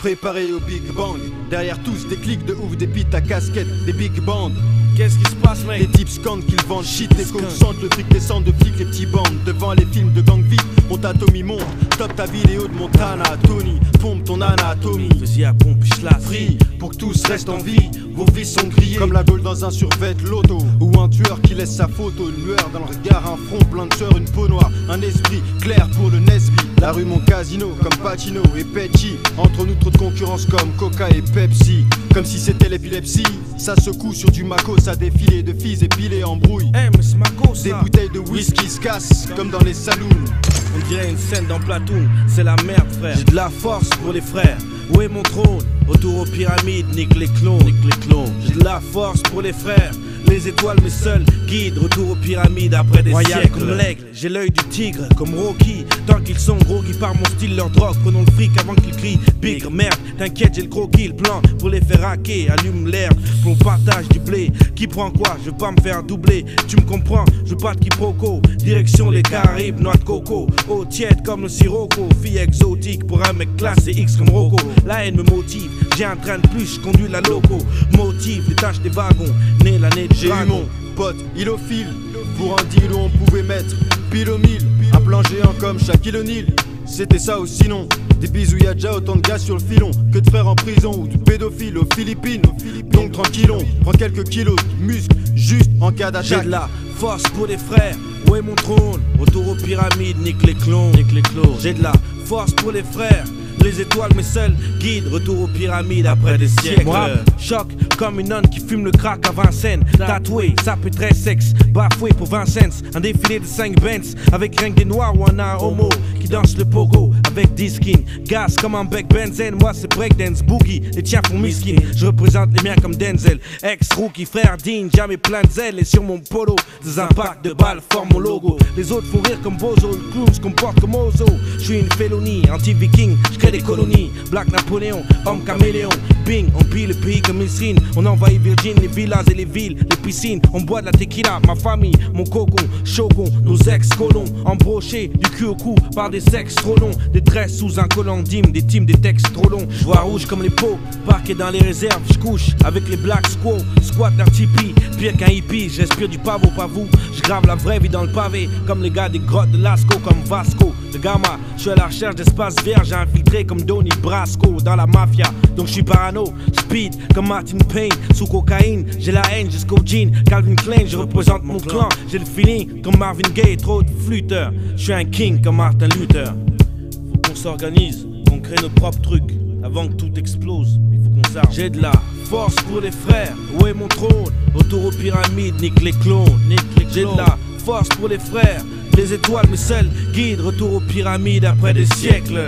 Préparé au Big Bang. Derrière tous des clics de ouf, des pites à casquette, des big bands. Qu'est-ce qui se passe, mec? Les types scandent qu'ils vendent shit, les coques sentent le fric descend de flics, les petits bandes. Devant les films de gang vite, mon tatomie monte. Top ta vidéo de Montana, Tony, pompe ton anatomie. Vas-y à pompe, je la Free, pour que tous restent en vie, vos vies sont grillées. Comme la Gaule dans un survêt loto, ou un tueur qui laisse sa photo. Une lueur dans le regard, un front plein de sueur, une peau noire. Un esprit clair pour le Nesby. La rue mon casino, comme Pacino et Pecci. Entre nous trop de concurrence comme Coca et Pepsi. Comme si c'était l'épilepsie, ça secoue sur du Mako. Ça défilé de filles épilées en brouille. Eh mais c'est Mako ça. Des bouteilles de whisky se cassent comme dans les saloons. On dirait une scène dans Platoon, c'est la merde frère. J'ai de la force pour les frères. Où est mon trône? Autour aux pyramides, nique les clones. J'ai de la force pour les frères. Les étoiles mes seuls guides, retour aux pyramides après des siècles. Comme l'aigle, j'ai l'œil du tigre, comme Rocky. Tant qu'ils sont gros, qui par mon style leur drogue. Prenons le fric avant qu'ils crient big merde. T'inquiète, j'ai le croquis, le plan pour les faire hacker. Allume l'herbe, pour le partage du blé. Qui prend quoi? Je veux pas me faire doubler. Tu me comprends? Je veux pas de quiproquo. Direction les Caraïbes, noix de coco. Eau tiède comme le sirocco. Fille exotique pour un mec classe et X comme Rocco. La haine me motive, j'ai un train de plus, je conduis la loco. Motive les tâches des wagons, né l'année de J'ai eu mon pote ilophile. Pour un deal où on pouvait mettre pile au mille. Un plan géant comme Shaquille O'Neal. C'était ça ou sinon des bisous, y'a déjà autant de gars sur le filon que de frères en prison ou de pédophiles aux Philippines. Donc tranquillon, prends quelques kilos de muscles juste en cas d'attaque. J'ai de la force pour les frères, où est mon trône? Retour aux pyramides, nique les clones. J'ai de la force pour les frères. Les étoiles mes seuls guides, retour aux pyramides après des siècles. Moi, choc comme une nonne qui fume le crack à Vincennes. Tatoué, ça peut très sexe, bafoué pour 20 cents. Un défilé de 5 Benz, avec rien que des noirs ou un homo qui danse le pogo avec 10 skins. Gaz comme un bec benzène, moi c'est breakdance, boogie. Les tiens font miskin, je représente les miens comme Denzel. Ex-rookie, frère Dean, jamais plein de zèle. Et sur mon polo, des impacts de balles forment mon logo. Les autres font rire comme Bozo, le clown se comporte comme Ozo. Je suis une félonie, anti-viking, des colonies, Black Napoléon, homme caméléon, bing, on pille le pays comme Israël. On envahit Virgin, les villas et les villes, les piscines, on boit de la tequila, ma famille, mon cocon, shogun, nos ex-colons, embrochés du cul au cou par des sexes trop longs, des tresses sous un collant d'hymne, des teams, des textes trop longs. Je vois rouge comme les pots, parqué dans les réserves, je couche avec les Black Squaw, squat leur tipi, pire qu'un hippie, je respire du pavot, pas vous, je grave la vraie vie dans le pavé, comme les gars des grottes de Lascaux, comme Vasco, de Gama, je suis à la recherche d'espace vert, j'ai infiltré comme Donnie Brasco dans la mafia, donc je suis parano, speed comme Martin Payne, sous cocaïne, j'ai la haine jusqu'au jean, Calvin Klein, je représente mon clan, j'ai le feeling comme Marvin Gaye, trop de flûteurs, je suis un king comme Martin Luther. Faut qu'on s'organise, qu'on crée nos propres trucs, avant que tout explose, il faut qu'on s'arme. J'ai de la force pour les frères, où est mon trône? Retour aux pyramides, nique les clones, j'ai de la force pour les frères, les étoiles mes seuls guides, retour aux pyramides après des siècles.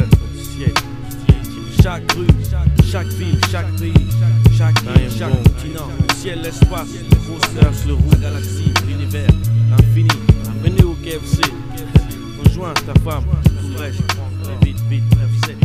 Chaque rue, chaque ville, chaque pays, chaque île, chaque continent, le ciel, l'espace, le grosseur, le roux, la galaxie, l'univers, l'infini. Venez au KFC, rejoins ta femme, tout le reste, vite, 9-7.